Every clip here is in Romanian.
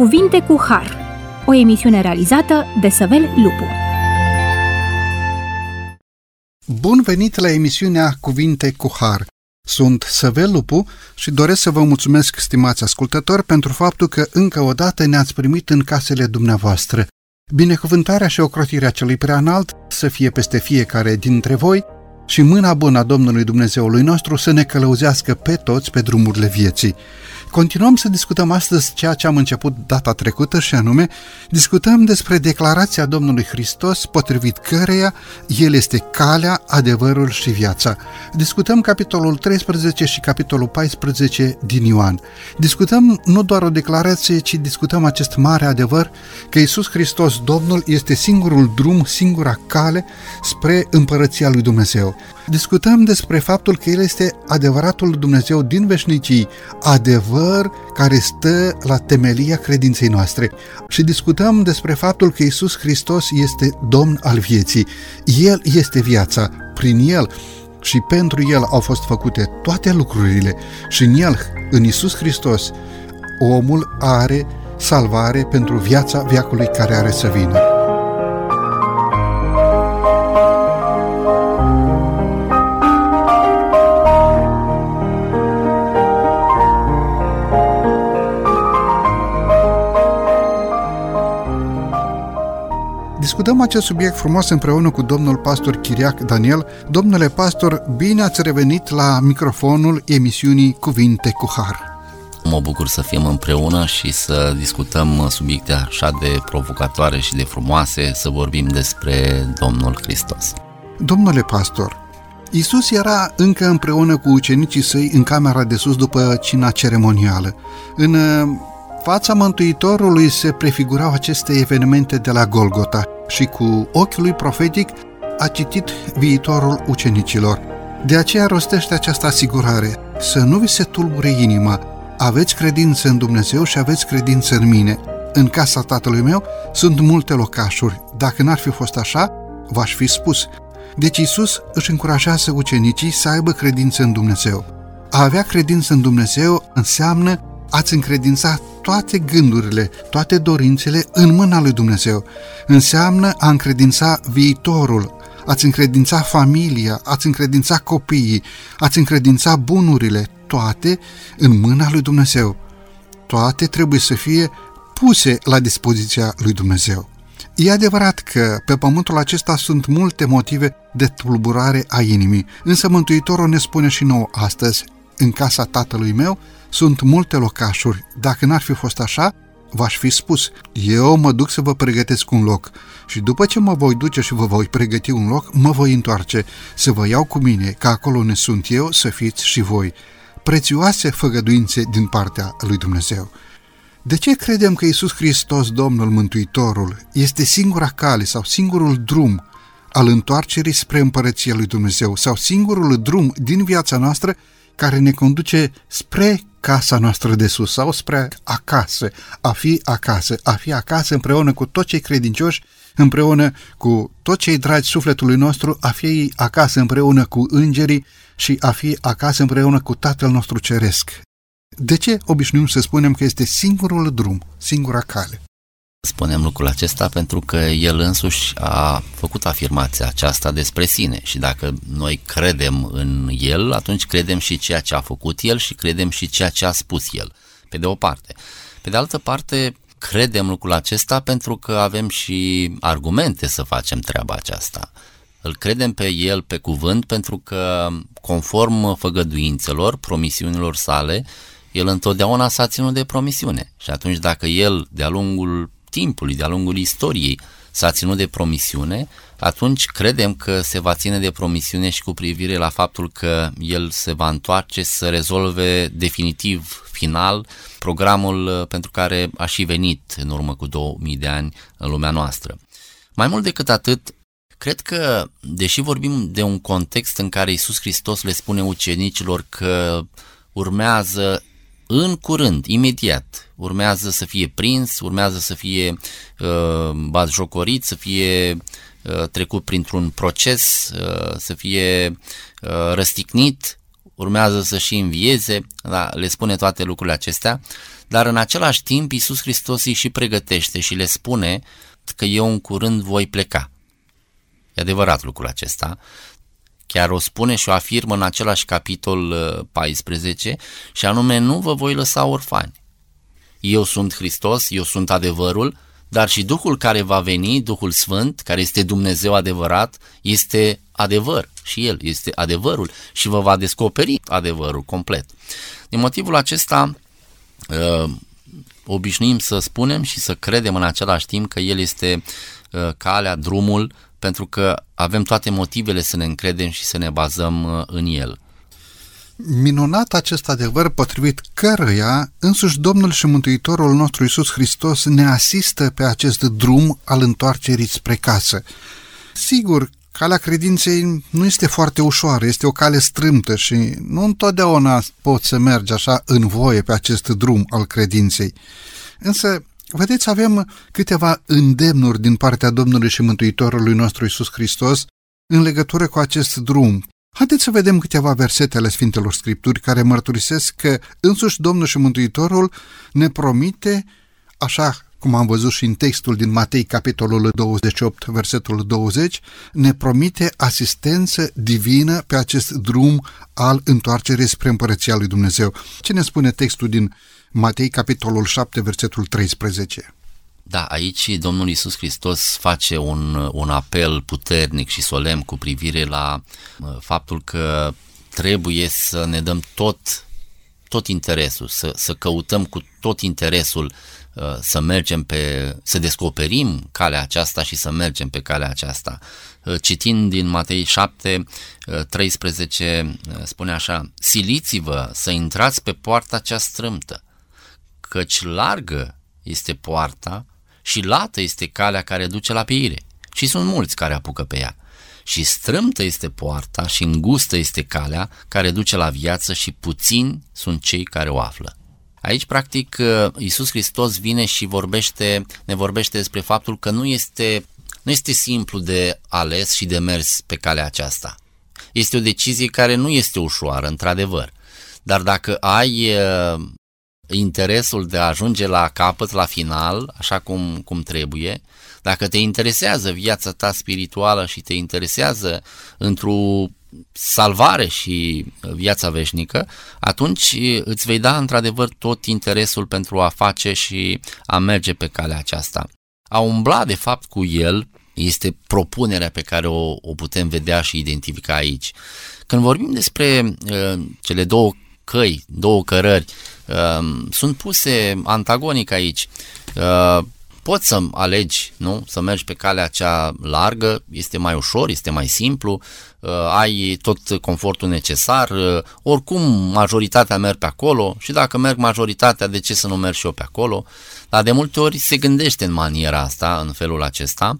Cuvinte cu Har, o emisiune realizată de Săvel Lupu. Bun venit la emisiunea Cuvinte cu Har. Sunt Săvel Lupu și doresc să vă mulțumesc, stimați ascultători, pentru faptul că încă o dată ne-ați primit în casele dumneavoastră. Binecuvântarea și ocrotirea Celui Preaînalt să fie peste fiecare dintre voi și mâna bună a Domnului Dumnezeului nostru să ne călăuzească pe toți pe drumurile vieții. Continuăm să discutăm astăzi ceea ce am început data trecută și anume, discutăm despre declarația Domnului Hristos potrivit căreia El este calea, adevărul și viața. Discutăm capitolul 13 și capitolul 14 din Ioan. Discutăm nu doar o declarație, ci discutăm acest mare adevăr că Iisus Hristos, Domnul, este singurul drum, singura cale spre împărăția lui Dumnezeu. Discutăm despre faptul că El este adevăratul Dumnezeu din veșnicii, adevăr care stă la temelia credinței noastre. Și discutăm despre faptul că Iisus Hristos este Domn al vieții. El este viața. Prin El și pentru El au fost făcute toate lucrurile și în El, în Iisus Hristos, omul are salvare pentru viața veacului care are să vină. Discutăm acest subiect frumos împreună cu domnul pastor Chiriac Daniel. Domnule pastor, bine ați revenit la microfonul emisiunii Cuvinte cu Har. Mă bucur să fim împreună și să discutăm subiecte așa de provocatoare și de frumoase, să vorbim despre Domnul Hristos. Domnule pastor, Iisus era încă împreună cu ucenicii săi în camera de sus după cina ceremonială. În fața Mântuitorului se prefigurau aceste evenimente de la Golgota și cu ochiul lui profetic a citit viitorul ucenicilor. De aceea rostește această asigurare: să nu vi se tulbure inima, aveți credință în Dumnezeu și aveți credință în mine. În casa Tatălui meu sunt multe locașuri, dacă n-ar fi fost așa, v-aș fi spus. Deci Iisus își încurajează ucenicii să aibă credință în Dumnezeu. A avea credință în Dumnezeu înseamnă ați încredința toate gândurile, toate dorințele în mâna lui Dumnezeu. Înseamnă a încredința viitorul, ați încredința familia, ați încredința copiii, ați încredința bunurile, toate în mâna lui Dumnezeu. Toate trebuie să fie puse la dispoziția lui Dumnezeu. E adevărat că pe pământul acesta sunt multe motive de tulburare a inimii, însă Mântuitorul ne spune și nouă astăzi: în casa Tatălui meu sunt multe locașuri, dacă n-ar fi fost așa, v-aș fi spus. Eu mă duc să vă pregătesc un loc și după ce mă voi duce și vă voi pregăti un loc, mă voi întoarce să vă iau cu mine, că acolo unde sunt eu să fiți și voi. Prețioase făgăduințe din partea lui Dumnezeu. De ce credem că Iisus Hristos, Domnul Mântuitorul, este singura cale sau singurul drum al întoarcerii spre împărăția lui Dumnezeu sau singurul drum din viața noastră care ne conduce spre casa noastră de sus sau spre acasă, a fi acasă împreună cu toți cei credincioși, împreună cu toți cei dragi sufletului nostru, a fi acasă împreună cu îngerii și a fi acasă împreună cu Tatăl nostru Ceresc. De ce obișnuim să spunem că este singurul drum, singura cale? Spunem lucrul acesta pentru că El însuși a făcut afirmația aceasta despre sine și dacă noi credem în El, atunci credem și ceea ce a făcut El și credem și ceea ce a spus El, pe de o parte. Pe de altă parte, credem lucrul acesta pentru că avem și argumente să facem treaba aceasta. Îl credem pe El pe cuvânt pentru că, conform făgăduințelor, promisiunilor sale, El întotdeauna s-a ținut de promisiune. Și atunci dacă El, de-a lungul timpului, de-a lungul istoriei, s-a ținut de promisiune, atunci credem că se va ține de promisiune și cu privire la faptul că El se va întoarce să rezolve definitiv, final, programul pentru care a și venit în urmă cu 2000 de ani în lumea noastră. Mai mult decât atât, cred că, deși vorbim de un context în care Iisus Hristos le spune ucenicilor că urmează în curând, imediat, urmează să fie prins, urmează să fie batjocorit, să fie trecut printr-un proces, să fie răstignit, urmează să și învieze, da, le spune toate lucrurile acestea, dar în același timp Iisus Hristos îi și pregătește și le spune că eu în curând voi pleca. E adevărat lucrul acesta. Chiar o spune și o afirmă în același capitol 14 și anume nu vă voi lăsa orfani. Eu sunt Hristos, eu sunt adevărul, dar și Duhul care va veni, Duhul Sfânt, care este Dumnezeu adevărat, este adevăr și El este adevărul și vă va descoperi adevărul complet. Din motivul acesta obișnuim să spunem și să credem în același timp că El este calea, drumul, pentru că avem toate motivele să ne încredem și să ne bazăm în El. Minunat acest adevăr potrivit căruia însuși Domnul și Mântuitorul nostru Iisus Hristos ne asistă pe acest drum al întoarcerii spre casă. Sigur, calea credinței nu este foarte ușoară, este o cale strâmtă și nu întotdeauna poți să mergi așa în voie pe acest drum al credinței. Însă, vedeți, avem câteva îndemnuri din partea Domnului și Mântuitorului nostru Iisus Hristos în legătură cu acest drum. Haideți să vedem câteva versete ale Sfintelor Scripturi care mărturisesc că însuși Domnul și Mântuitorul ne promite, așa cum am văzut și în textul din Matei, capitolul 28, versetul 20, ne promite asistență divină pe acest drum al întoarcerii spre Împărăția lui Dumnezeu. Ce ne spune textul din Matei, capitolul 7, versetul 13? Da, aici Domnul Iisus Hristos face un apel puternic și solemn cu privire la faptul că trebuie să ne dăm tot interesul, să căutăm cu tot interesul să mergem să descoperim calea aceasta și să mergem pe calea aceasta. Citind din Matei 7, 13, spune așa: siliți-vă să intrați pe poarta cea strâmtă, căci largă este poarta și lată este calea care duce la peire, și sunt mulți care apucă pe ea. Și strâmtă este poarta și îngustă este calea care duce la viață și puțini sunt cei care o află. Aici, practic, Iisus Hristos vine și ne vorbește despre faptul că nu este simplu de ales și de mers pe calea aceasta. Este o decizie care nu este ușoară, într-adevăr, dar dacă ai interesul de a ajunge la capăt, la final, așa cum trebuie, dacă te interesează viața ta spirituală și te interesează într-o salvare și viața veșnică, atunci îți vei da într-adevăr tot interesul pentru a face și a merge pe calea aceasta. A umbla de fapt cu El este propunerea pe care o putem vedea și identifica aici. Când vorbim despre cele două cărări, sunt puse antagonic aici. Poți să alegi, nu? Să mergi pe calea cea largă, este mai ușor, este mai simplu, ai tot confortul necesar, oricum majoritatea merg pe acolo și dacă merg majoritatea, de ce să nu merg și eu pe acolo? Dar de multe ori se gândește în maniera asta, în felul acesta,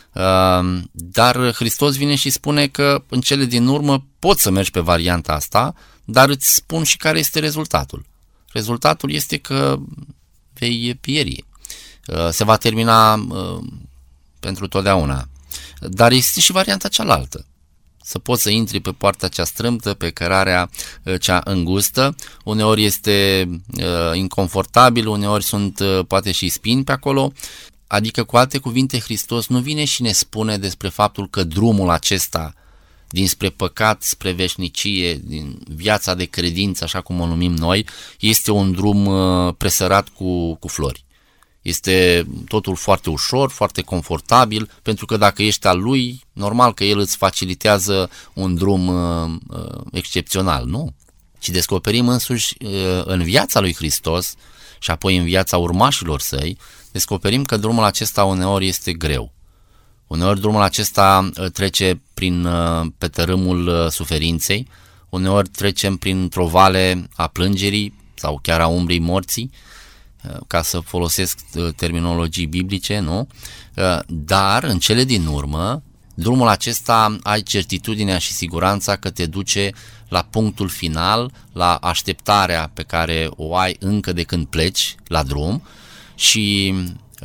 dar Hristos vine și spune că în cele din urmă poți să mergi pe varianta asta, dar îți spun și care este rezultatul. Rezultatul este că vei pieri. Se va termina pentru totdeauna. Dar este și varianta cealaltă. Să poți să intri pe poarta cea strâmtă, pe cărarea cea îngustă. Uneori este inconfortabil, uneori sunt poate și spini pe acolo. Adică, cu alte cuvinte, Hristos nu vine și ne spune despre faptul că drumul acesta dinspre păcat spre veșnicie, din viața de credință, așa cum o numim noi, este un drum presărat cu flori. Este totul foarte ușor, foarte confortabil, pentru că dacă ești al Lui, normal că El îți facilitează un drum excepțional, nu? Și descoperim însuși în viața lui Hristos și apoi în viața urmașilor Săi, descoperim că drumul acesta uneori este greu. Uneori drumul acesta trece pe tărâmul suferinței, uneori trecem printr-o vale a plângerii sau chiar a umbrii morții, ca să folosesc terminologii biblice, nu? Dar în cele din urmă, drumul acesta ai certitudinea și siguranța că te duce la punctul final, la așteptarea pe care o ai încă de când pleci la drum și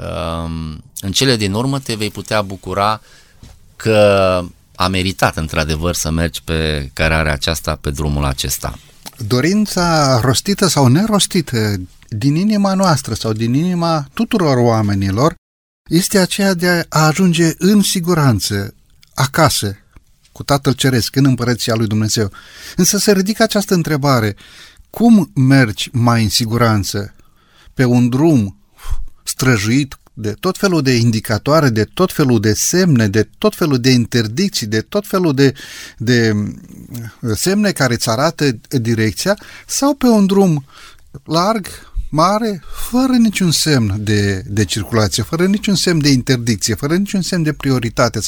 în cele din urmă te vei putea bucura că a meritat într-adevăr să mergi pe cărarea aceasta, pe drumul acesta. Dorința rostită sau nerostită din inima noastră sau din inima tuturor oamenilor este aceea de a ajunge în siguranță acasă cu Tatăl Ceresc, în Împărăția lui Dumnezeu. Însă se ridică această întrebare: cum mergi mai în siguranță pe un drum străjuit de tot felul de indicatoare, de tot felul de semne, de tot felul de interdicții, de tot felul de semne care îți arată direcția, sau pe un drum larg, mare, fără niciun semn de circulație, fără niciun semn de interdicție, fără niciun semn de prioritate.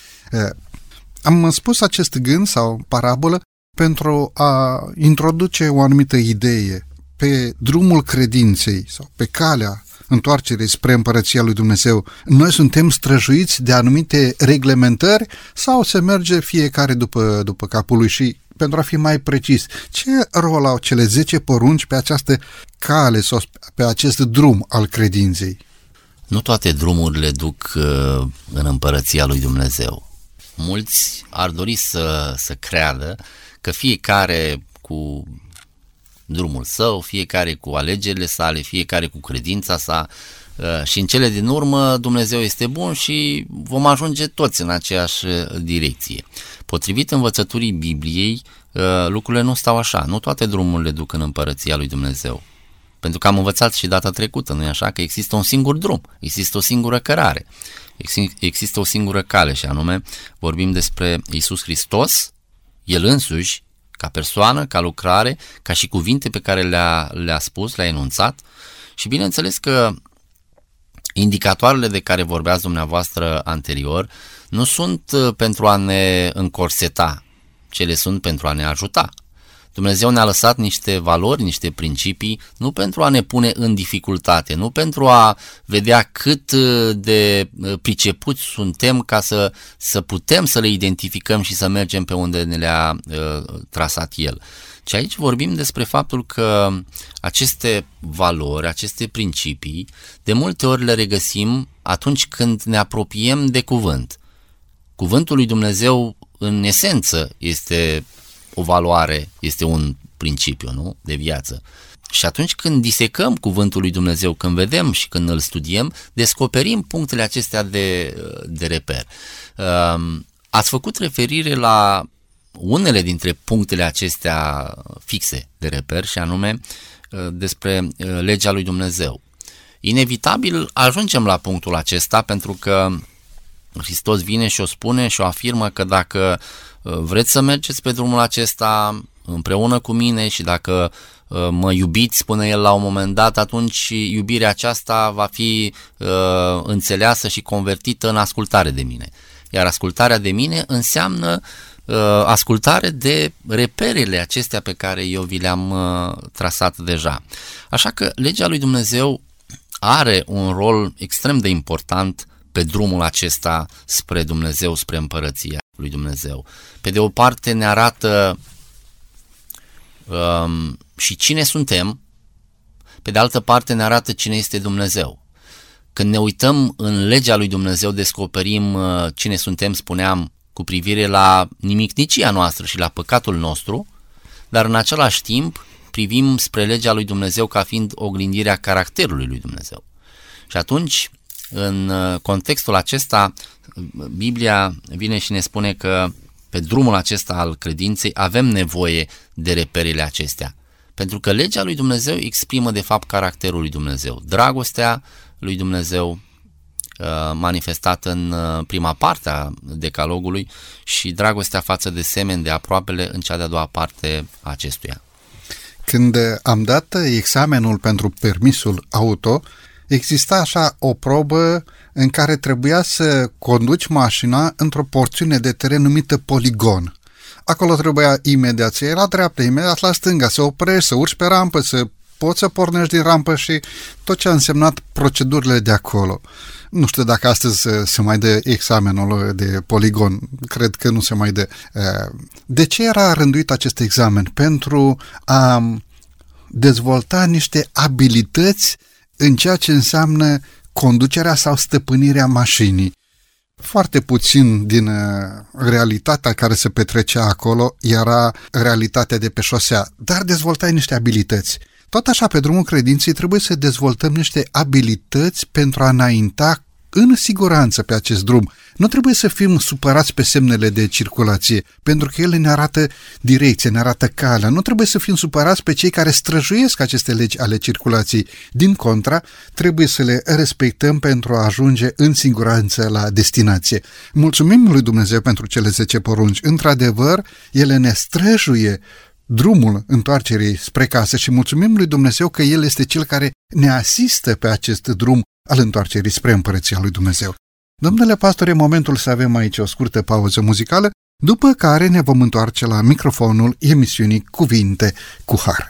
Am spus acest gând sau parabolă pentru a introduce o anumită idee pe drumul credinței sau pe calea întoarcerii spre Împărăția lui Dumnezeu. Noi suntem străjuiți de anumite reglementări sau se merge fiecare după capul lui? Și pentru a fi mai precis, ce rol au cele 10 porunci pe această cale sau pe acest drum al credinței? Nu toate drumurile duc în Împărăția lui Dumnezeu. Mulți ar dori să creadă că fiecare cu drumul său, fiecare cu alegerile sale, fiecare cu credința sa și în cele din urmă Dumnezeu este bun și vom ajunge toți în aceeași direcție. Potrivit învățăturii Bibliei, lucrurile nu stau așa. Nu toate drumurile duc în Împărăția lui Dumnezeu. Pentru că am învățat și data trecută, nu-i așa? Că există un singur drum, există o singură cărare, există o singură cale și anume vorbim despre Iisus Hristos, El însuși, ca persoană, ca lucrare, ca și cuvinte pe care le-a spus, le-a enunțat. Și bineînțeles că indicatoarele de care vorbeați dumneavoastră anterior nu sunt pentru a ne încorseta, cele sunt pentru a ne ajuta. Dumnezeu ne-a lăsat niște valori, niște principii, nu pentru a ne pune în dificultate, nu pentru a vedea cât de pricepuți suntem ca să putem să le identificăm și să mergem pe unde ne le-a trasat El. Și aici vorbim despre faptul că aceste valori, aceste principii, de multe ori le regăsim atunci când ne apropiem de cuvânt. Cuvântul lui Dumnezeu, în esență, este o valoare, este un principiu, nu? De viață. Și atunci când disecăm cuvântul lui Dumnezeu, când vedem și când îl studiem, descoperim punctele acestea de reper. Ați făcut referire la unele dintre punctele acestea fixe de reper și anume despre legea lui Dumnezeu. Inevitabil ajungem la punctul acesta pentru că Hristos vine și o spune și o afirmă că dacă vreți să mergeți pe drumul acesta împreună cu mine și dacă mă iubiți, spune El la un moment dat, atunci iubirea aceasta va fi înțeleasă și convertită în ascultare de mine. Iar ascultarea de mine înseamnă ascultare de reperele acestea pe care eu vi le-am trasat deja. Așa că legea lui Dumnezeu are un rol extrem de important pe drumul acesta spre Dumnezeu, spre Împărăția lui Dumnezeu. Pe de o parte ne arată și cine suntem, pe de altă parte ne arată cine este Dumnezeu. Când ne uităm în legea lui Dumnezeu, descoperim cine suntem, spuneam, cu privire la nimicnicia noastră și la păcatul nostru, dar în același timp privim spre legea lui Dumnezeu ca fiind oglindirea caracterului lui Dumnezeu. Și atunci, în contextul acesta, Biblia vine și ne spune că pe drumul acesta al credinței avem nevoie de reperele acestea. Pentru că legea lui Dumnezeu exprimă de fapt caracterul lui Dumnezeu. Dragostea lui Dumnezeu manifestată în prima parte a decalogului și dragostea față de semeni, de aproapele, în cea de-a doua parte a acestuia. Când am dat examenul pentru permisul auto, exista așa o probă în care trebuia să conduci mașina într-o porțiune de teren numită poligon. Acolo trebuia imediat să iei la dreapta, imediat la stânga, să oprești, să urci pe rampă, să poți să pornești din rampă și tot ce a însemnat procedurile de acolo. Nu știu dacă astăzi se mai dă examenul de poligon, cred că nu se mai dă. De ce era rânduit acest examen? Pentru a dezvolta niște abilități în ceea ce înseamnă conducerea sau stăpânirea mașinii. foarte puțin din realitatea care se petrecea acolo era realitatea de pe șosea, dar dezvoltai niște abilități. Tot așa, pe drumul credinței trebuie să dezvoltăm niște abilități pentru a înainta în siguranță pe acest drum. Nu trebuie să fim supărați pe semnele de circulație, pentru că ele ne arată direcția, ne arată calea. Nu trebuie să fim supărați pe cei care străjuiesc aceste legi ale circulației. Din contra, trebuie să le respectăm pentru a ajunge în siguranță la destinație. Mulțumim lui Dumnezeu pentru cele 10 porunci. Într-adevăr, ele ne străjuie drumul întoarcerii spre casă și mulțumim lui Dumnezeu că El este Cel care ne asistă pe acest drum al întoarcerii spre Împărăția lui Dumnezeu. Domnule pastor, e momentul să avem aici o scurtă pauză muzicală, după care ne vom întoarce la microfonul emisiunii Cuvinte cu Har.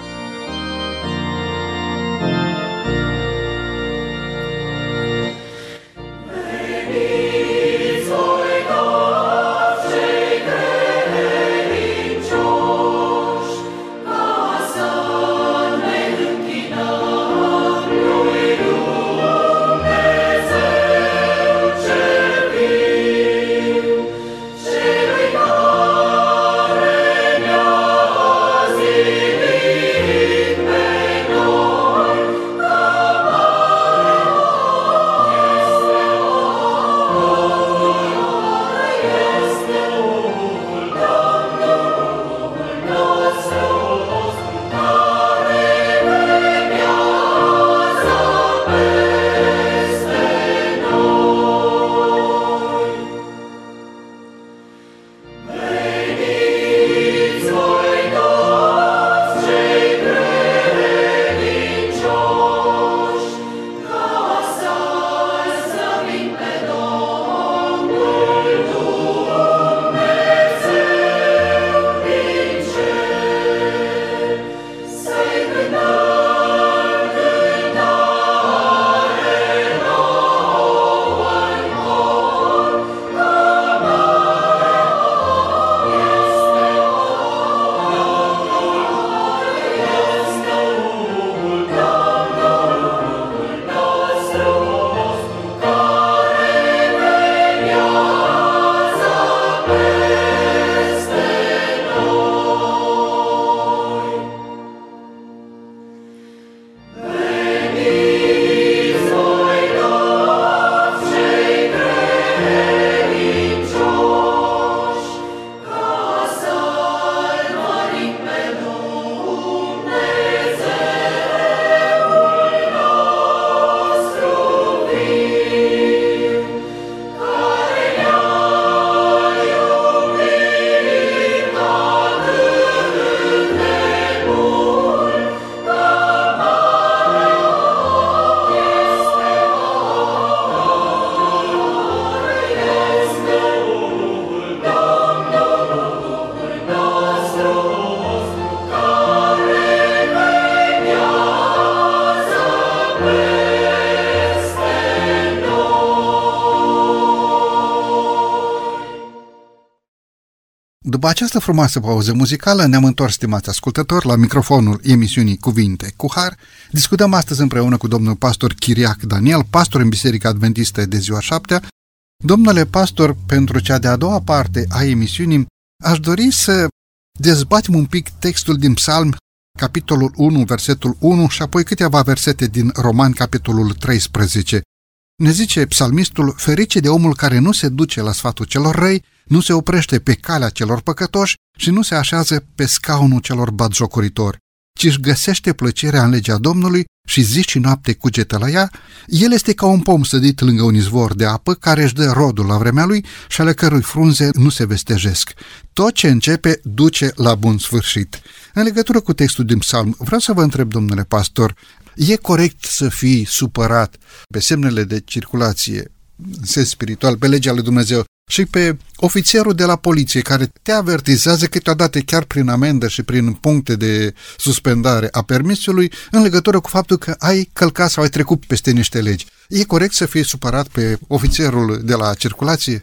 După această frumoasă pauză muzicală ne-am întors, stimați ascultători, la microfonul emisiunii Cuvinte cu Har. Discutăm astăzi împreună cu domnul pastor Chiriac Daniel, pastor în Biserica Adventistă de ziua 7. Domnule pastor, pentru cea de-a doua parte a emisiunii, aș dori să dezbatem un pic textul din Psalm, capitolul 1, versetul 1 și apoi câteva versete din Romani, capitolul 13. Ne zice psalmistul: ferice de omul care nu se duce la sfatul celor răi, nu se oprește pe calea celor păcătoși și nu se așează pe scaunul celor batjocoritori, ci își găsește plăcerea în legea Domnului și zi și noapte cugetă la ea. El este ca un pom sădit lângă un izvor de apă care își dă rodul la vremea lui și ale cărui frunze nu se vestejesc. Tot ce începe duce la bun sfârșit. În legătură cu textul din psalm, vreau să vă întreb, domnule pastor, e corect să fii supărat pe semnele de circulație, în sens spiritual, pe legea lui Dumnezeu și pe ofițerul de la poliție care te avertizează câteodată chiar prin amendă și prin puncte de suspendare a permisului în legătură cu faptul că ai călcat sau ai trecut peste niște legi? E corect să fii supărat pe ofițerul de la circulație?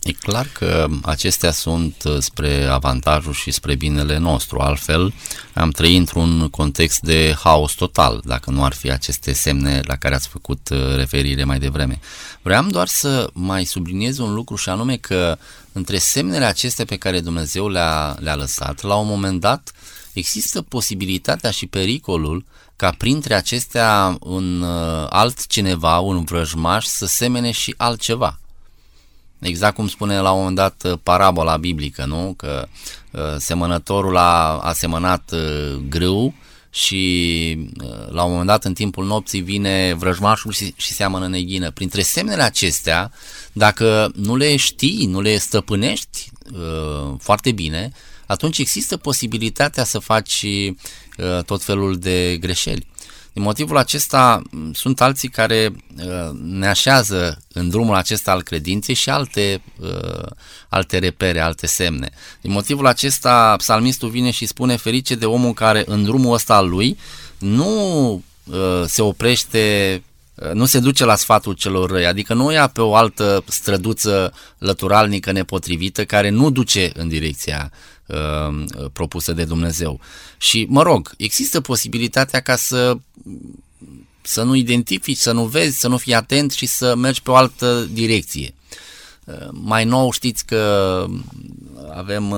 E clar că acestea sunt spre avantajul și spre binele nostru, altfel am trăit într-un context de haos total, dacă nu ar fi aceste semne la care ați făcut referire mai devreme. Vreau doar să mai subliniez un lucru și anume că între semnele acestea pe care Dumnezeu le-a lăsat, la un moment dat există posibilitatea și pericolul ca printre acestea un altcineva, un vrăjmaș, să semene și altceva. Exact cum spune la un moment dat parabola biblică, nu? Că semănătorul a semănat grâu și la un moment dat în timpul nopții vine vrăjmașul și seamănă neghină. Printre semnele acestea, dacă nu le știi, nu le stăpânești foarte bine, atunci există posibilitatea să faci tot felul de greșeli. Din motivul acesta sunt alții care ne așează în drumul acesta al credinței și alte repere, alte semne. Din motivul acesta psalmistul vine și spune: ferice de omul care în drumul ăsta al lui nu se oprește, nu se duce la sfatul celor răi, adică nu ia pe o altă străduță lăturalnică nepotrivită care nu duce în direcția propusă de Dumnezeu. Și, mă rog, există posibilitatea ca să nu identifici, să nu vezi, să nu fii atent și să mergi pe o altă direcție. Mai nou știți că avem,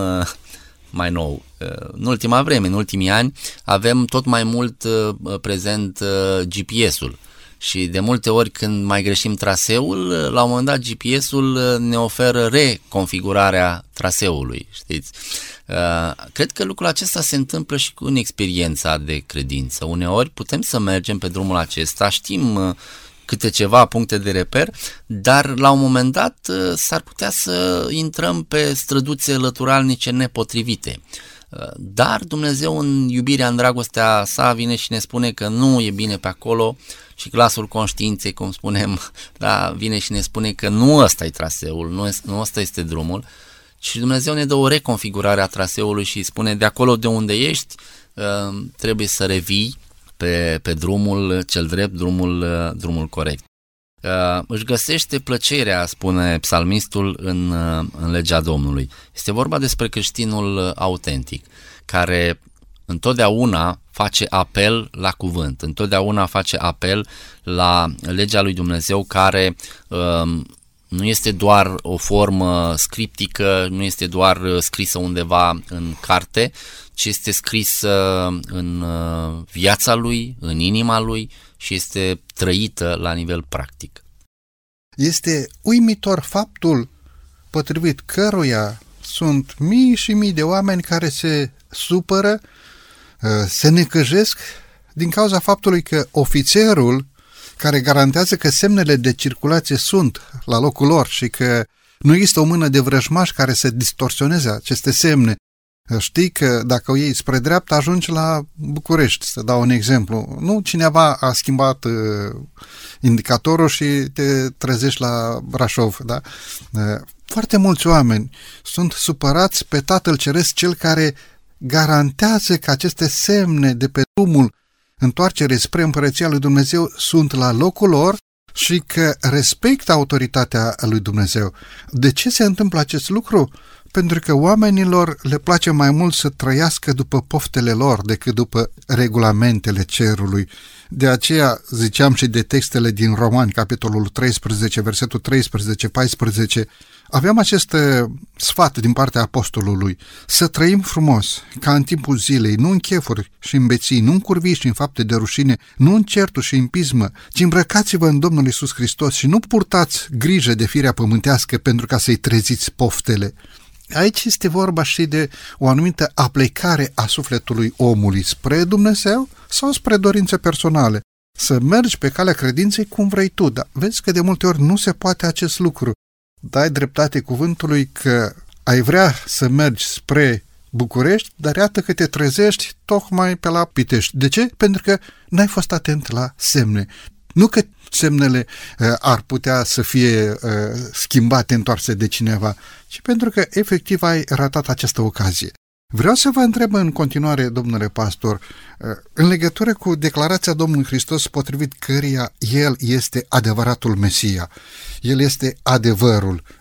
în ultima vreme, în ultimii ani, avem tot mai mult prezent GPS-ul. Și de multe ori când mai greșim traseul, la un moment dat GPS-ul ne oferă reconfigurarea traseului, știți? Cred că lucrul acesta se întâmplă și în experiența de credință. Uneori putem să mergem pe drumul acesta, știm câte ceva puncte de reper, dar la un moment dat s-ar putea să intrăm pe străduțe lăturalnice nepotrivite. Dar Dumnezeu în iubirea, în dragostea sa vine și ne spune că nu e bine pe acolo și glasul conștiinței, cum spunem, da, vine și ne spune că nu ăsta e traseul, nu ăsta este drumul. Și Dumnezeu ne dă o reconfigurare a traseului și spune: de acolo de unde ești, trebuie să revii pe drumul cel drept, drumul corect. Își găsește plăcerea, spune psalmistul, în legea Domnului. Este vorba despre creștinul autentic, care întotdeauna face apel la cuvânt, întotdeauna face apel la legea lui Dumnezeu, care nu este doar o formă scriptică, nu este doar scrisă undeva în carte, ci este scrisă în viața lui, în inima lui și este trăită la nivel practic. Este uimitor faptul potrivit căruia sunt mii și mii de oameni care se supără, se necăjesc din cauza faptului că ofițerul care garantează că semnele de circulație sunt la locul lor și că nu există o mână de vrăjmaș care să distorsioneze aceste semne. Știi că dacă o iei spre dreapta, ajungi la București, să dau un exemplu. Nu cineva a schimbat indicatorul și te trezești la Brașov. Da? Foarte mulți oameni sunt supărați pe Tatăl Ceresc, cel care garantează că aceste semne de pe drumul întoarcere spre Împărăția lui Dumnezeu sunt la locul lor și că respectă autoritatea lui Dumnezeu. De ce se întâmplă acest lucru? Pentru că oamenilor le place mai mult să trăiască după poftele lor decât după regulamentele cerului. De aceea ziceam și de textele din Romani, capitolul 13, versetul 13-14, aveam acest sfat din partea apostolului: să trăim frumos, ca în timpul zilei, nu în chefuri și în beții, nu în curvii și în fapte de rușine, nu în certuri și în pismă, ci îmbrăcați-vă în Domnul Iisus Hristos și nu purtați grijă de firea pământească pentru ca să-i treziți poftele. Aici este vorba și de o anumită aplecare a sufletului omului spre Dumnezeu sau spre dorințe personale. Să mergi pe calea credinței cum vrei tu, dar vezi că de multe ori nu se poate acest lucru. Dai dreptate cuvântului că ai vrea să mergi spre București, dar iată că te trezești tocmai pe la Pitești. De ce? Pentru că n-ai fost atent la semne. Nu că semnele ar putea să fie schimbate, întoarse de cineva, ci pentru că efectiv ai ratat această ocazie. Vreau să vă întreb în continuare, domnule pastor, în legătură cu declarația Domnului Hristos potrivit căreia El este adevăratul Mesia. El este adevărul.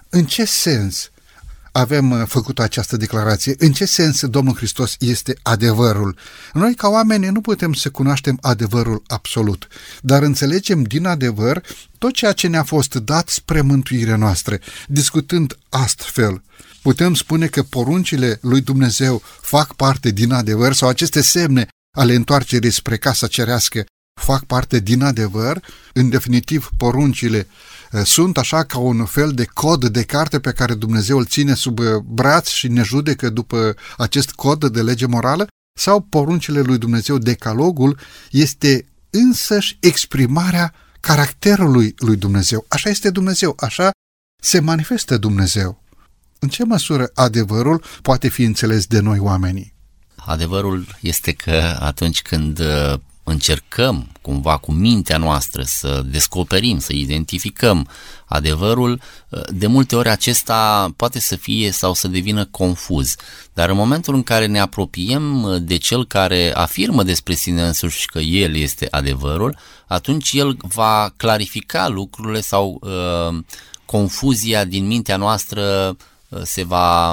În ce sens avem făcut această declarație? În ce sens Domnul Hristos este adevărul? Noi ca oameni nu putem să cunoaștem adevărul absolut, dar înțelegem din adevăr tot ceea ce ne-a fost dat spre mântuirea noastră. Discutând astfel, putem spune că poruncile lui Dumnezeu fac parte din adevăr sau aceste semne ale întoarcerii spre casa cerească fac parte din adevăr. În definitiv, poruncile sunt așa ca un fel de cod de carte pe care Dumnezeu îl ține sub braț și ne judecă după acest cod de lege morală, sau poruncile lui Dumnezeu, decalogul, este însăși exprimarea caracterului lui Dumnezeu. Așa este Dumnezeu, așa se manifestă Dumnezeu. În ce măsură adevărul poate fi înțeles de noi oamenii? Adevărul este că atunci când încercăm cumva cu mintea noastră să descoperim, să identificăm adevărul, de multe ori acesta poate să fie sau să devină confuz. Dar în momentul în care ne apropiem de cel care afirmă despre sine însuși că el este adevărul, atunci el va clarifica lucrurile sau confuzia din mintea noastră se va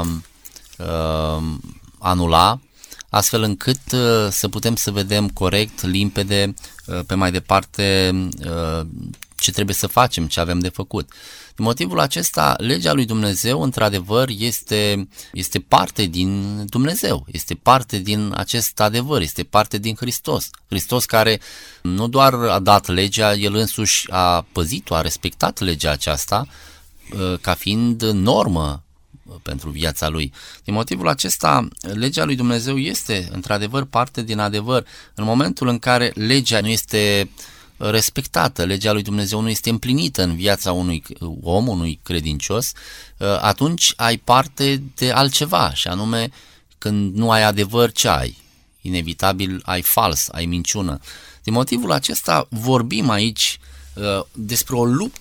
anula, astfel încât să putem să vedem corect, limpede, pe mai departe ce trebuie să facem, ce avem de făcut. Din motivul acesta, legea lui Dumnezeu, într-adevăr, este parte din Dumnezeu, este parte din acest adevăr, este parte din Hristos. Hristos care nu doar a dat legea, El însuși a păzit-o, a respectat legea aceasta ca fiind normă pentru viața lui. Din motivul acesta, legea lui Dumnezeu este într-adevăr parte din adevăr. În momentul în care legea nu este respectată, legea lui Dumnezeu nu este împlinită în viața unui om, unui credincios, atunci ai parte de altceva, și anume când nu ai adevăr, ce ai? Inevitabil ai fals, ai minciună. Din motivul acesta vorbim aici despre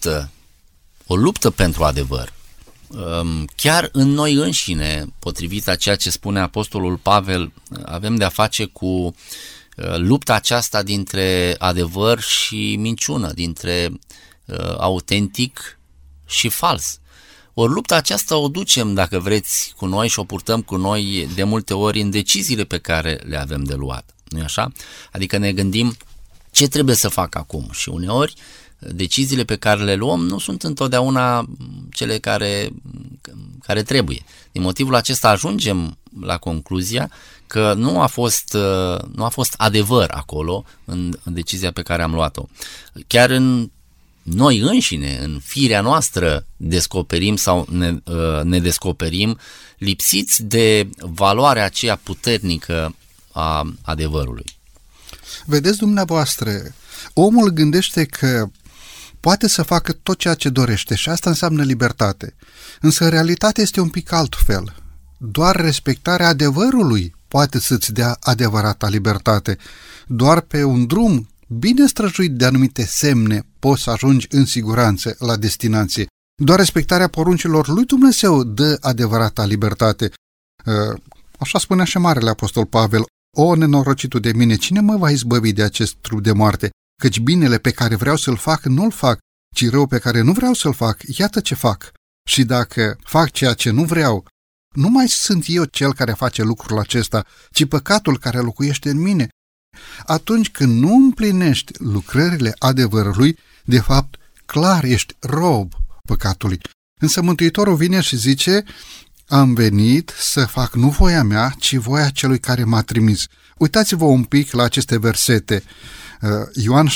o luptă pentru adevăr. Chiar în noi înșine, potrivit a ceea ce spune Apostolul Pavel, avem de-a face cu lupta aceasta dintre adevăr și minciună, dintre autentic și fals. Ori lupta aceasta o ducem, dacă vreți, cu noi și o purtăm cu noi de multe ori în deciziile pe care le avem de luat. Nu-i așa? Adică ne gândim ce trebuie să fac acum și uneori deciziile pe care le luăm nu sunt întotdeauna cele care trebuie. Din motivul acesta ajungem la concluzia că nu a fost adevăr acolo în decizia pe care am luat-o. Chiar în noi înșine, în firea noastră, descoperim sau ne descoperim lipsiți de valoarea aceea puternică a adevărului. Vedeți dumneavoastră, omul gândește că poate să facă tot ceea ce dorește și asta înseamnă libertate. Însă realitatea este un pic altfel. Doar respectarea adevărului poate să-ți dea adevărata libertate. Doar pe un drum bine străjuit de anumite semne poți să ajungi în siguranță la destinație. Doar respectarea poruncilor lui Dumnezeu dă adevărata libertate. Așa spunea și Marele Apostol Pavel: o, nenorocitul de mine, cine mă va izbăvi de acest trup de moarte? Căci binele pe care vreau să-l fac, nu-l fac, ci rău pe care nu vreau să-l fac, iată ce fac. Și dacă fac ceea ce nu vreau, nu mai sunt eu cel care face lucrul acesta, ci păcatul care locuiește în mine. Atunci când nu împlinești lucrările adevărului, de fapt, clar ești rob păcatului. Însă Mântuitorul vine și zice: am venit să fac nu voia mea, ci voia celui care m-a trimis. Uitați-vă un pic la aceste versete. Ioan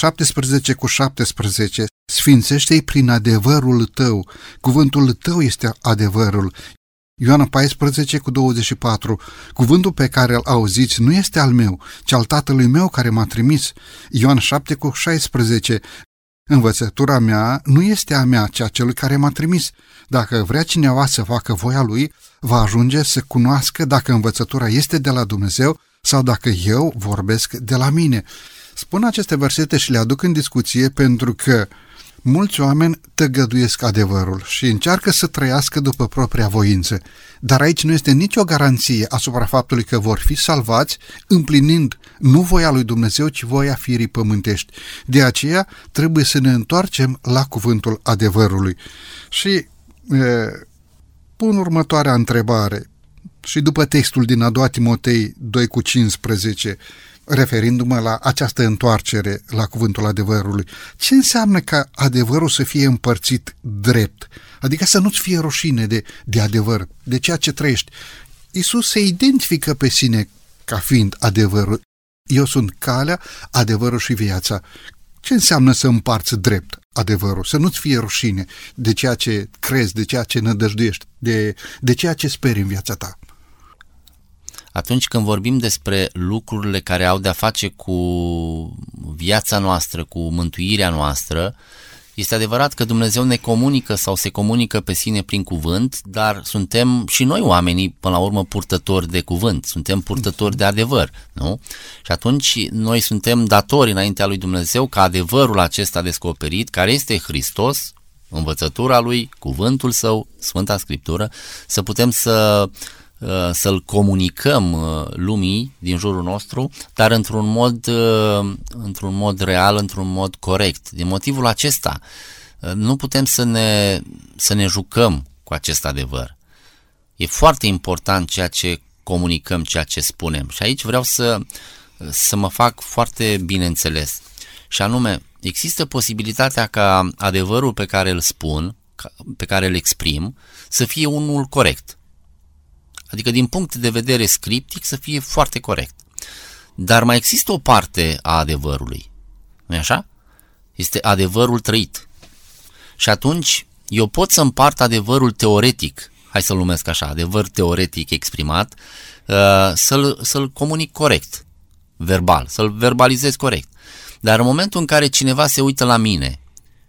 17:17. Sfințește-i prin adevărul tău. Cuvântul tău este adevărul. Ioan 14:24. Cuvântul pe care îl auziți nu este al meu, ci al Tatălui meu care m-a trimis. Ioan 7:16. Învățătura mea nu este a mea, ci a celui care m-a trimis. Dacă vrea cineva să facă voia lui, va ajunge să cunoască dacă învățătura este de la Dumnezeu sau dacă eu vorbesc de la mine. Spun aceste versete și le aduc în discuție pentru că mulți oameni tăgăduiesc adevărul și încearcă să trăiască după propria voință. Dar aici nu este nicio garanție asupra faptului că vor fi salvați împlinind nu voia lui Dumnezeu, ci voia firii pământești. De aceea trebuie să ne întoarcem la cuvântul adevărului. Și pun următoarea întrebare și după textul din a doua Timotei 2:15, referindu-mă la această întoarcere la cuvântul adevărului. Ce înseamnă ca adevărul să fie împărțit drept? Adică să nu-ți fie rușine de adevăr, de ceea ce trăiești. Iisus se identifică pe sine ca fiind adevărul. Eu sunt calea, adevărul și viața. Ce înseamnă să împarți drept adevărul? Să nu-ți fie rușine de ceea ce crezi, de ceea ce nădăjduiești, de ceea ce speri în viața ta. Atunci când vorbim despre lucrurile care au de-a face cu viața noastră, cu mântuirea noastră, este adevărat că Dumnezeu ne comunică sau se comunică pe sine prin cuvânt, dar suntem și noi oamenii, până la urmă, purtători de cuvânt, suntem purtători de adevăr, nu? Și atunci noi suntem datori înaintea lui Dumnezeu ca adevărul acesta descoperit, care este Hristos, învățătura lui, cuvântul său, Sfânta Scriptură, să putem să-l comunicăm lumii din jurul nostru, dar într-un mod real, într-un mod corect. Din motivul acesta nu putem să ne jucăm cu acest adevăr. E foarte important ceea ce comunicăm, ceea ce spunem. Și aici vreau să mă fac foarte bine înțeles. Și anume, există posibilitatea ca adevărul pe care îl spun, pe care îl exprim, să fie unul corect. Adică din punct de vedere scriptic să fie foarte corect. Dar mai există o parte a adevărului. Nu-i așa? Este adevărul trăit. Și atunci eu pot să împart adevărul teoretic, hai să-l numesc așa, adevăr teoretic exprimat, să-l comunic corect, verbal, să-l verbalizez corect. Dar în momentul în care cineva se uită la mine,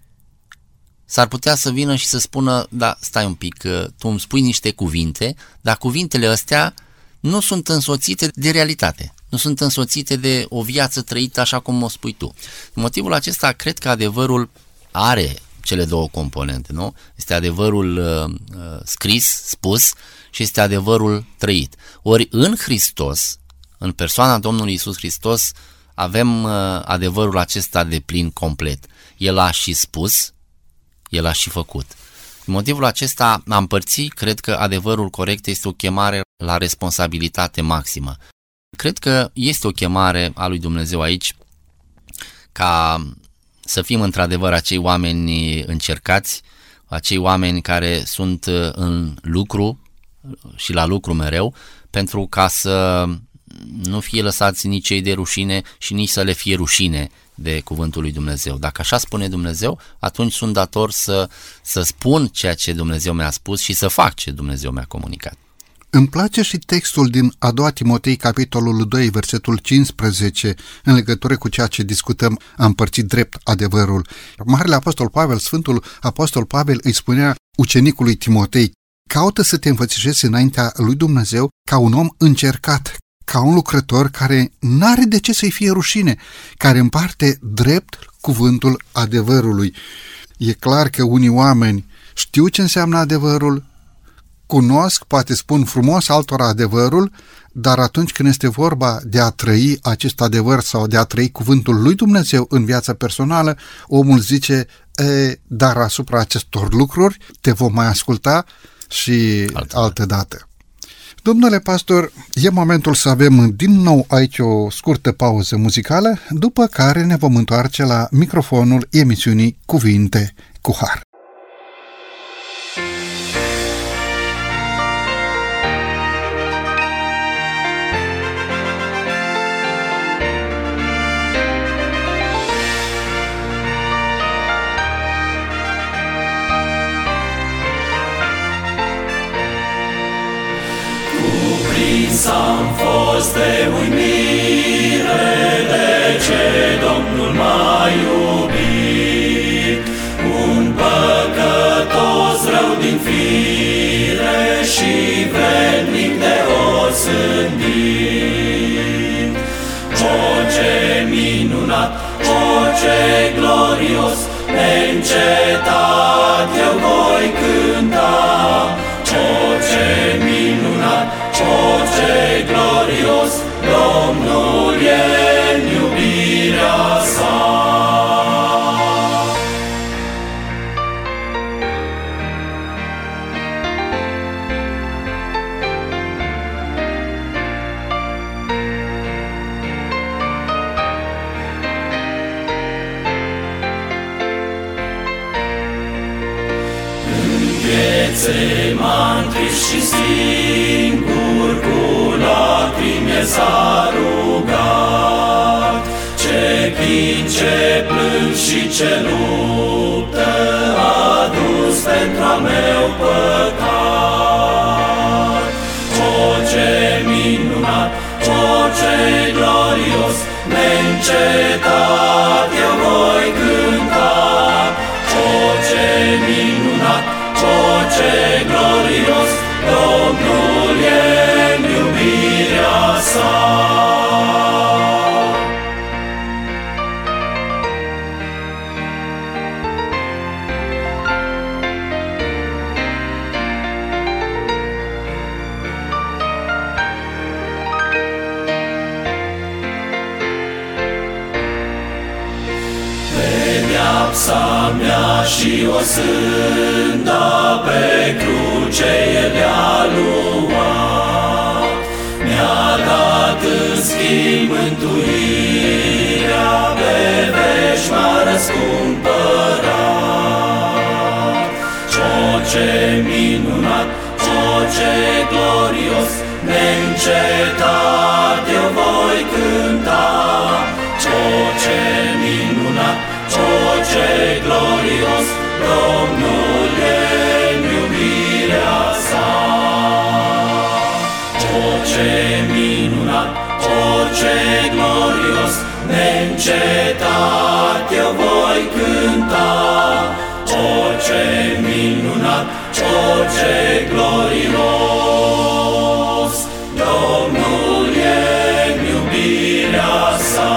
s-ar putea să vină și să spună, da, stai un pic, tu îmi spui niște cuvinte, dar cuvintele astea nu sunt însoțite de realitate, nu sunt însoțite de o viață trăită așa cum o spui tu. Din motivul acesta, cred că adevărul are cele două componente, nu? Este adevărul scris, spus și este adevărul trăit. Ori în Hristos, în persoana Domnului Iisus Hristos, avem adevărul acesta de plin complet. El a și spus, El a și făcut. Din motivul acesta a împărți, cred că adevărul corect este o chemare la responsabilitate maximă. Cred că este o chemare a lui Dumnezeu aici ca să fim într-adevăr acei oameni încercați, acei oameni care sunt în lucru și la lucru mereu, pentru ca să nu fie lăsați nici ei de rușine și nici să le fie rușine de cuvântul lui Dumnezeu. Dacă așa spune Dumnezeu, atunci sunt dator să spun ceea ce Dumnezeu mi-a spus și să fac ce Dumnezeu mi-a comunicat. Îmi place și textul din a doua Timotei, capitolul 2, versetul 15, în legătură cu ceea ce discutăm, a împărțit drept adevărul. Marele Apostol Pavel, Sfântul Apostol Pavel, îi spunea ucenicului Timotei: caută să te înfățișezi înaintea lui Dumnezeu ca un om încercat, ca un lucrător care n-are de ce să-i fie rușine, care împarte drept cuvântul adevărului. E clar că unii oameni știu ce înseamnă adevărul, cunosc, poate spun frumos altora adevărul, dar atunci când este vorba de a trăi acest adevăr sau de a trăi cuvântul lui Dumnezeu în viața personală, omul zice: dar asupra acestor lucruri te vom mai asculta și altă dată. Domnule pastor, e momentul să avem din nou aici o scurtă pauză muzicală, după care ne vom întoarce la microfonul emisiunii Cuvinte cu Har. Am fost de uimire de ce Domnul m-a iubit, un păcătos rău din fire și vrednic de osândit. O, ce minunat, o, ce glorios, neîncetat eu voi cânta. O, ce minunat, o, ce glorios, Domnul e în iubirea sa. Getseman trist și singur, cu lacrimi s-a rugat. Ce chin, ce plâng și ce luptă a dus pentru a meu păcat. O, ce minunat, o, ce glorios, neîncetat eu voi cânta. O, ce minunat, o, ce glorios, Domnul e în iubirea sa. Pedeapsa mea și o sânda pe cruce El a luat. Mi-a dat în schimb mântuirea, pe veci m-a răscumpărat. O, ce minunat, o, ce glorios, neîncetat eu voi cânta. O, ce minunat, o, ce glorios, Domnul e în iubirea sa. O, ce minunat, o, ce glorios, neîncetat eu voi cânta. O, ce minunat, o, ce glorios, Domnul e în iubirea sa.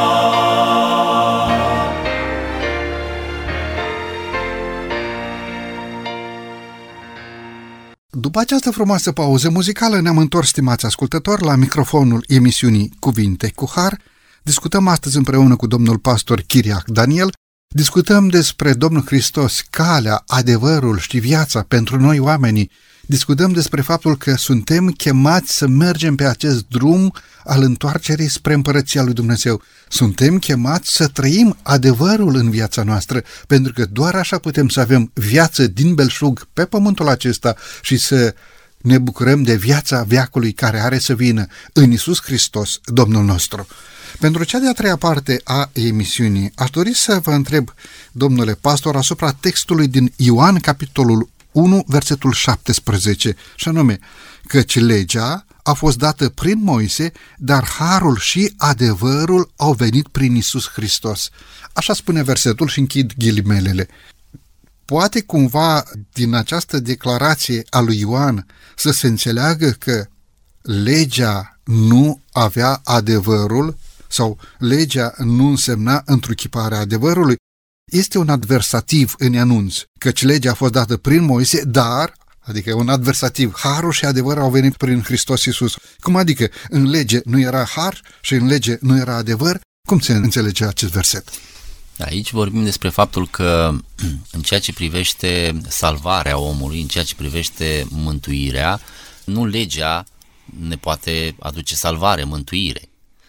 După această frumoasă pauză muzicală ne-am întors, stimați ascultători, la microfonul emisiunii Cuvinte cu Har. Discutăm astăzi împreună cu domnul pastor Chiriac Daniel. Discutăm despre Domnul Hristos, calea, adevărul și viața pentru noi oamenii. Discutăm despre faptul că suntem chemați să mergem pe acest drum al întoarcerii spre Împărăția lui Dumnezeu. Suntem chemați să trăim adevărul în viața noastră, pentru că doar așa putem să avem viață din belșug pe pământul acesta și să ne bucurăm de viața veacului care are să vină în Iisus Hristos, Domnul nostru. Pentru cea de-a treia parte a emisiunii, aș dori să vă întreb, domnule pastor, asupra textului din Ioan, capitolul 1, versetul 17, și anume, căci legea a fost dată prin Moise, dar harul și adevărul au venit prin Iisus Hristos. Așa spune versetul și închid ghilimelele. Poate cumva din această declarație a lui Ioan să se înțeleagă că legea nu avea adevărul sau legea nu însemna întruchiparea adevărului? Este un adversativ în anunț, căci legea a fost dată prin Moise, dar, adică un adversativ, harul și adevărul au venit prin Hristos Iisus. Cum adică în lege nu era har și în lege nu era adevăr? Cum se înțelege acest verset? Aici vorbim despre faptul că în ceea ce privește salvarea omului, în ceea ce privește mântuirea, nu legea ne poate aduce salvare, mântuire.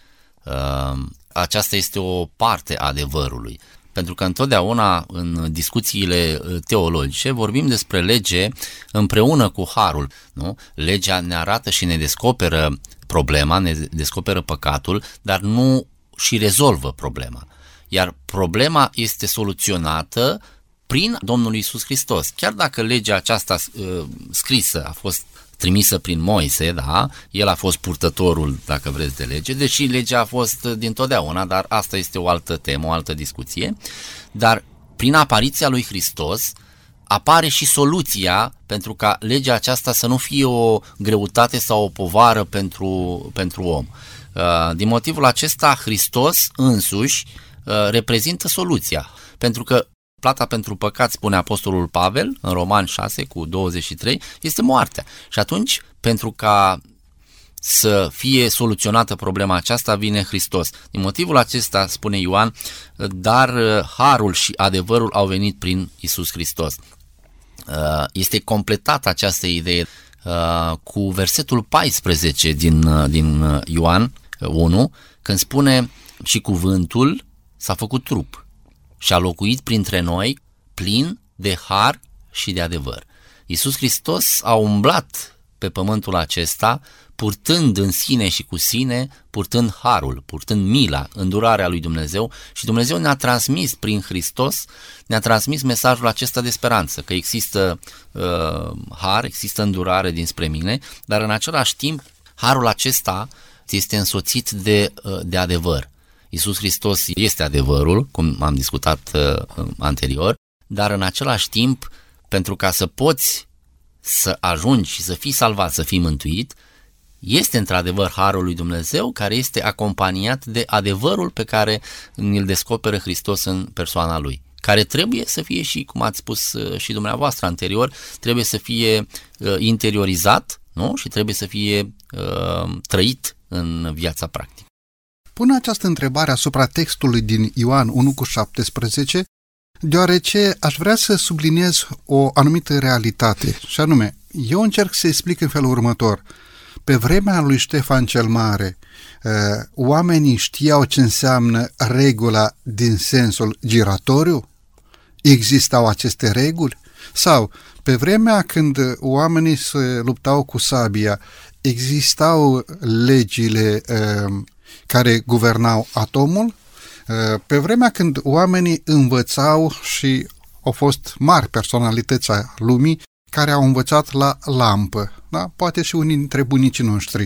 Aceasta este o parte a adevărului. Pentru că întotdeauna în discuțiile teologice vorbim despre lege împreună cu harul. Nu? Legea ne arată și ne descoperă problema, ne descoperă păcatul, dar nu și rezolvă problema. Iar problema este soluționată prin Domnul Iisus Hristos. Chiar dacă legea aceasta scrisă a fost trimisă prin Moise, da, el a fost purtătorul, dacă vreți, de lege, deși legea a fost dintotdeauna, dar asta este o altă temă, o altă discuție, dar prin apariția lui Hristos apare și soluția pentru ca legea aceasta să nu fie o greutate sau o povară pentru om. Din motivul acesta, Hristos însuși reprezintă soluția, pentru că plata pentru păcat, spune apostolul Pavel în Romani 6 cu 23, este moartea. Și atunci, pentru ca să fie soluționată problema aceasta, vine Hristos. Din motivul acesta, spune Ioan, dar harul și adevărul au venit prin Iisus Hristos. Este completată această idee cu versetul 14 din Ioan 1, când spune: și cuvântul s-a făcut trup și a locuit printre noi, plin de har și de adevăr. Iisus Hristos a umblat pe pământul acesta, purtând în sine și cu sine, purtând harul, purtând mila, îndurarea lui Dumnezeu, și Dumnezeu ne-a transmis prin Hristos, ne-a transmis mesajul acesta de speranță, că există har, există îndurare dinspre mine, dar în același timp harul acesta este însoțit de adevăr. Iisus Hristos este adevărul, cum am discutat anterior, dar în același timp, pentru ca să poți să ajungi și să fii salvat, să fii mântuit, este într-adevăr harul lui Dumnezeu, care este acompaniat de adevărul pe care îl descoperă Hristos în persoana lui, care trebuie să fie, și cum ați spus și dumneavoastră anterior, trebuie să fie interiorizat, nu? Și trebuie să fie trăit în viața practică. Pun această întrebare asupra textului din Ioan 1:17, deoarece aș vrea să subliniez o anumită realitate, și anume, eu încerc să explic în felul următor. Pe vremea lui Ștefan cel Mare, oamenii știau ce înseamnă regula din sensul giratoriu? Existau aceste reguli? Sau, pe vremea când oamenii se luptau cu sabia, existau legile care guvernau atomul? Pe vremea când oamenii învățau, și au fost mari personalități a lumii care au învățat la lampă, da? Poate și unii dintre bunicii noștri,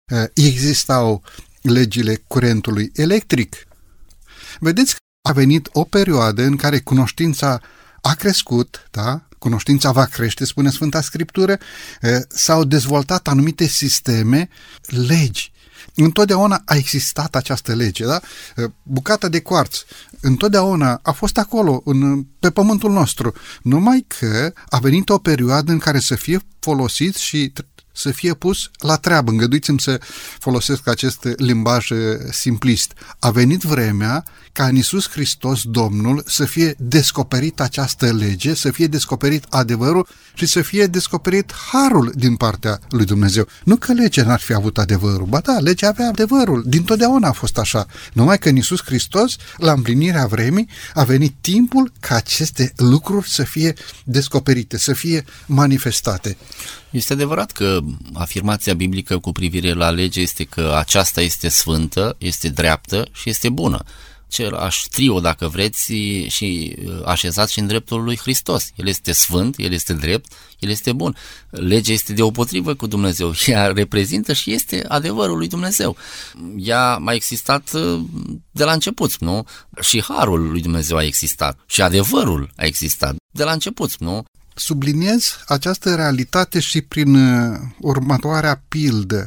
existau legile curentului electric. Vedeți că a venit o perioadă în care cunoștința a crescut, da? Cunoștința va crește, spune Sfânta Scriptură, s-au dezvoltat anumite sisteme, legi. Întotdeauna a existat această lege, da? Bucata de cuarț întotdeauna a fost acolo, pe pământul nostru, numai că a venit o perioadă în care să fie folosit și să fie pus la treabă. Îngăduiți-mi să folosesc acest limbaj simplist. A venit vremea ca în Iisus Hristos, Domnul, să fie descoperit această lege, să fie descoperit adevărul și să fie descoperit harul din partea lui Dumnezeu. Nu că legea n-ar fi avut adevărul, ba da, legea avea adevărul, dintotdeauna a fost așa. Numai că în Iisus Hristos, la împlinirea vremii, a venit timpul ca aceste lucruri să fie descoperite, să fie manifestate. Este adevărat că afirmația biblică cu privire la lege este că aceasta este sfântă, este dreaptă și este bună. Același trio, dacă vreți, și așezat și în dreptul lui Hristos. El este sfânt, el este drept, el este bun. Legea este deopotrivă cu Dumnezeu. Ea reprezintă și este adevărul lui Dumnezeu. Ea a existat de la început, nu? Și harul lui Dumnezeu a existat. Și adevărul a existat de la început, nu? Subliniez această realitate și prin următoarea pildă.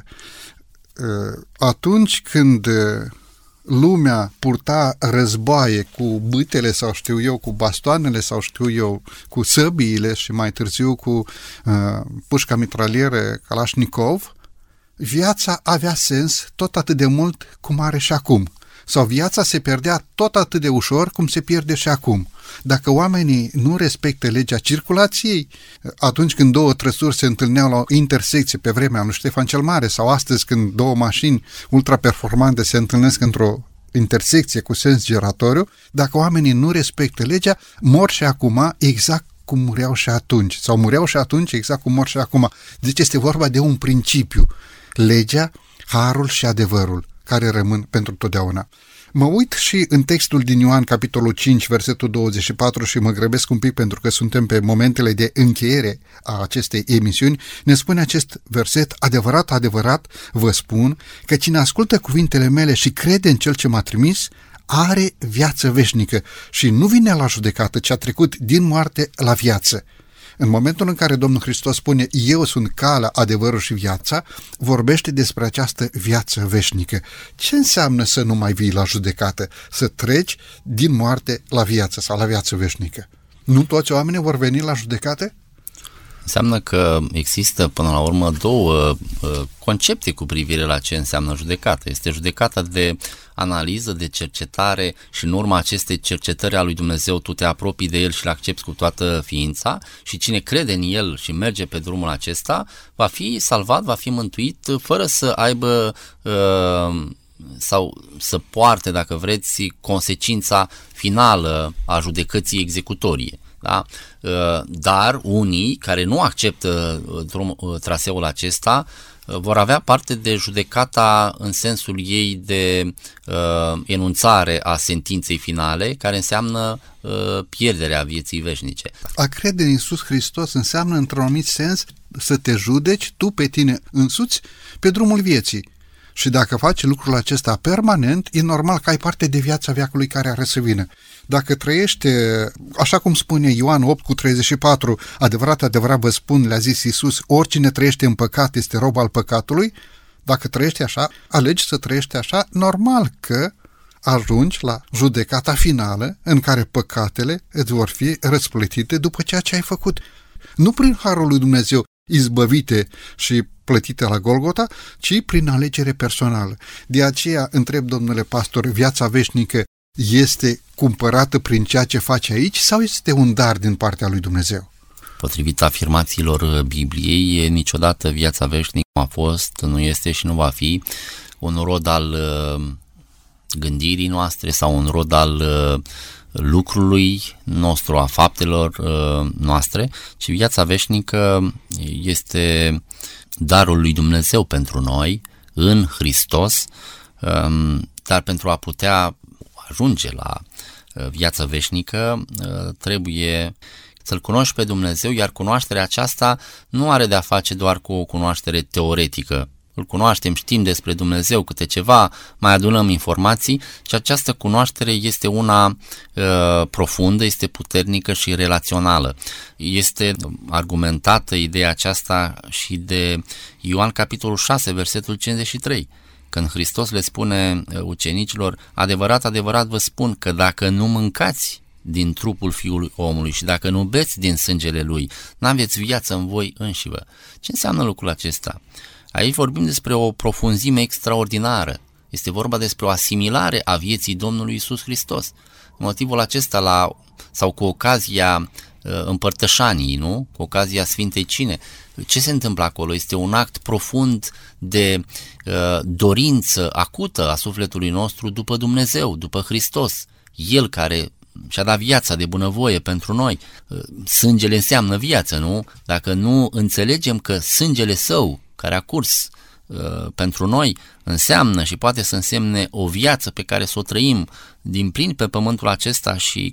Atunci când lumea purta războaie cu bâtele sau știu eu, cu bastoanele sau știu eu, cu săbiile și mai târziu cu pușca mitralieră Kalashnikov, viața avea sens tot atât de mult cum are și acum. Sau viața se pierdea tot atât de ușor cum se pierde și acum. Dacă oamenii nu respectă legea circulației, atunci când două trăsuri se întâlneau la o intersecție pe vremea lui Ștefan cel Mare, sau astăzi când două mașini ultraperformante se întâlnesc într-o intersecție cu sens giratoriu, dacă oamenii nu respectă legea, mor și acum exact cum mureau și atunci, sau mureau și atunci exact cum mor și acum. Deci este vorba de un principiu. Legea, harul și adevărul, care rămân pentru totdeauna. Mă uit și în textul din Ioan, capitolul 5, versetul 24, și mă grăbesc un pic pentru că suntem pe momentele de încheiere a acestei emisiuni. Ne spune acest verset: adevărat, adevărat, vă spun că cine ascultă cuvintele mele și crede în Cel ce m-a trimis, are viață veșnică și nu vine la judecată, ci a trecut din moarte la viață. În momentul în care Domnul Hristos spune eu sunt calea, adevărul și viața, vorbește despre această viață veșnică. Ce înseamnă să nu mai vii la judecată? Să treci din moarte la viață sau la viață veșnică. Nu toți oamenii vor veni la judecată? Înseamnă că există până la urmă două concepte cu privire la ce înseamnă judecată. Este judecata de analiză, de cercetare, și în urma acestei cercetări a lui Dumnezeu tu te apropii de El și îl accepți cu toată ființa, și cine crede în El și merge pe drumul acesta va fi salvat, va fi mântuit fără să aibă sau să poarte, dacă vreți, consecința finală a judecății executorie. Da? Dar unii care nu acceptă traseul acesta vor avea parte de judecata în sensul ei de enunțare a sentinței finale, care înseamnă pierderea vieții veșnice. A crede în Iisus Hristos înseamnă, într-un anumit sens, să te judeci tu pe tine însuți pe drumul vieții. Și dacă faci lucrul acesta permanent, e normal că ai parte de viața veacului care are să vină. Dacă trăiește, așa cum spune Ioan 8:34, adevărat, adevărat vă spun, le-a zis Iisus, oricine trăiește în păcat este rob al păcatului, dacă trăiești așa, alegi să trăiești așa, normal că ajungi la judecata finală în care păcatele îți vor fi răsplătite după ceea ce ai făcut. Nu prin harul lui Dumnezeu izbăvite și plătite la Golgota, ci prin alegere personală. De aceea întreb, domnule pastor, viața veșnică este cumpărată prin ceea ce faci aici sau este un dar din partea lui Dumnezeu? Potrivit afirmațiilor Bibliei, niciodată viața veșnică nu a fost, nu este și nu va fi un rod al gândirii noastre sau un rod al lucrului nostru, a faptelor noastre, ci viața veșnică este darul lui Dumnezeu pentru noi în Hristos, dar pentru a putea ajunge la viața veșnică trebuie să-L cunoști pe Dumnezeu, iar cunoașterea aceasta nu are de-a face doar cu o cunoaștere teoretică. Îl cunoaștem, știm despre Dumnezeu câte ceva, mai adunăm informații și această cunoaștere este una profundă, este puternică și relațională. Este argumentată ideea aceasta și de Ioan capitolul 6, versetul 53, când Hristos le spune ucenicilor, adevărat, adevărat vă spun că dacă nu mâncați din trupul Fiului Omului și dacă nu beți din sângele Lui, n-aveți viață în voi înșivă. Ce înseamnă lucrul acesta? Aici vorbim despre o profunzime extraordinară. Este vorba despre o asimilare a vieții Domnului Iisus Hristos. În motivul acesta, sau cu ocazia împărtășanii, nu? Cu ocazia Sfintei Cine, ce se întâmplă acolo? Este un act profund de dorință acută a sufletului nostru după Dumnezeu, după Hristos. El care și-a dat viața de bunăvoie pentru noi. Sângele înseamnă viață, nu? Dacă nu înțelegem că sângele Său, care a curs pentru noi, înseamnă și poate să însemne o viață pe care să o trăim din plin pe pământul acesta și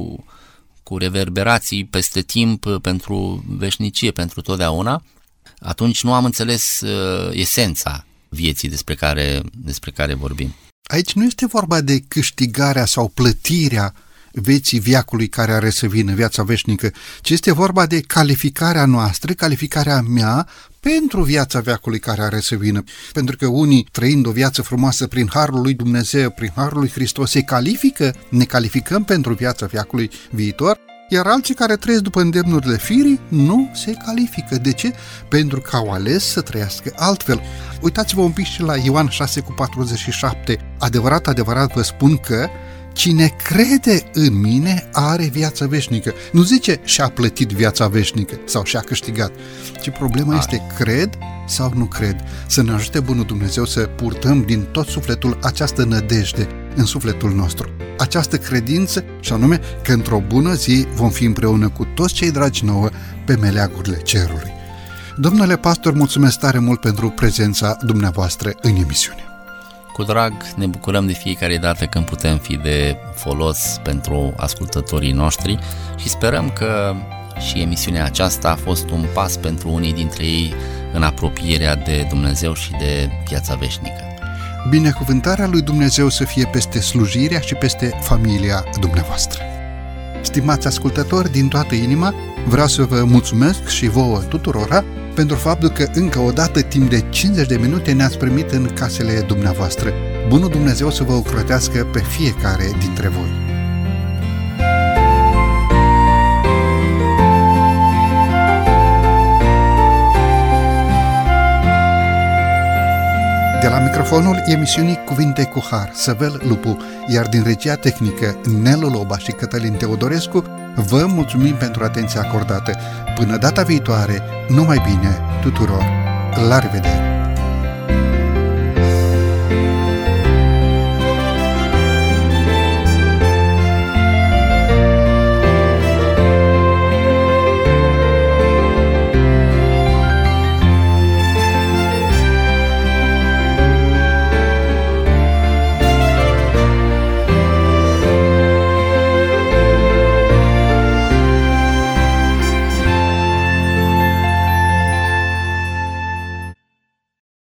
cu reverberații peste timp pentru veșnicie, pentru totdeauna, atunci nu am înțeles esența vieții despre care vorbim. Aici nu este vorba de câștigarea sau plătirea vieții veacului care are să vină, viața veșnică, ci este vorba de calificarea noastră, calificarea mea pentru viața veacului care are să vină. Pentru că unii, trăind o viață frumoasă prin harul lui Dumnezeu, prin harul lui Hristos, se califică, ne calificăm pentru viața veacului viitor, iar alții care trăiesc după îndemnurile firii nu se califică. De ce? Pentru că au ales să trăiască altfel. Uitați-vă un pic și la Ioan 6:47. Adevărat, adevărat vă spun că cine crede în mine are viața veșnică. Nu zice și-a plătit viața veșnică sau și-a câștigat, ci problema este cred sau nu cred. Să ne ajute bunul Dumnezeu să purtăm din tot sufletul această nădejde în sufletul nostru. Această credință, și anume că într-o bună zi vom fi împreună cu toți cei dragi nouă pe meleagurile cerului. Domnule pastor, mulțumesc tare mult pentru prezența dumneavoastră în emisiune. Cu drag, ne bucurăm de fiecare dată când putem fi de folos pentru ascultătorii noștri și sperăm că și emisiunea aceasta a fost un pas pentru unii dintre ei în apropierea de Dumnezeu și de viața veșnică. Binecuvântarea lui Dumnezeu să fie peste slujirea și peste familia dumneavoastră. Stimați ascultători, din toată inima, vreau să vă mulțumesc și vouă tuturora pentru faptul că încă o dată, timp de 50 de minute, ne-ați primit în casele dumneavoastră. Bunul Dumnezeu să vă ocrotească pe fiecare dintre voi. De la microfonul emisiunii Cuvinte cu Har, Săvel Lupu, iar din regia tehnică Nelu Loba și Cătălin Teodorescu, vă mulțumim pentru atenția acordată. Până data viitoare, numai bine tuturor! La revedere!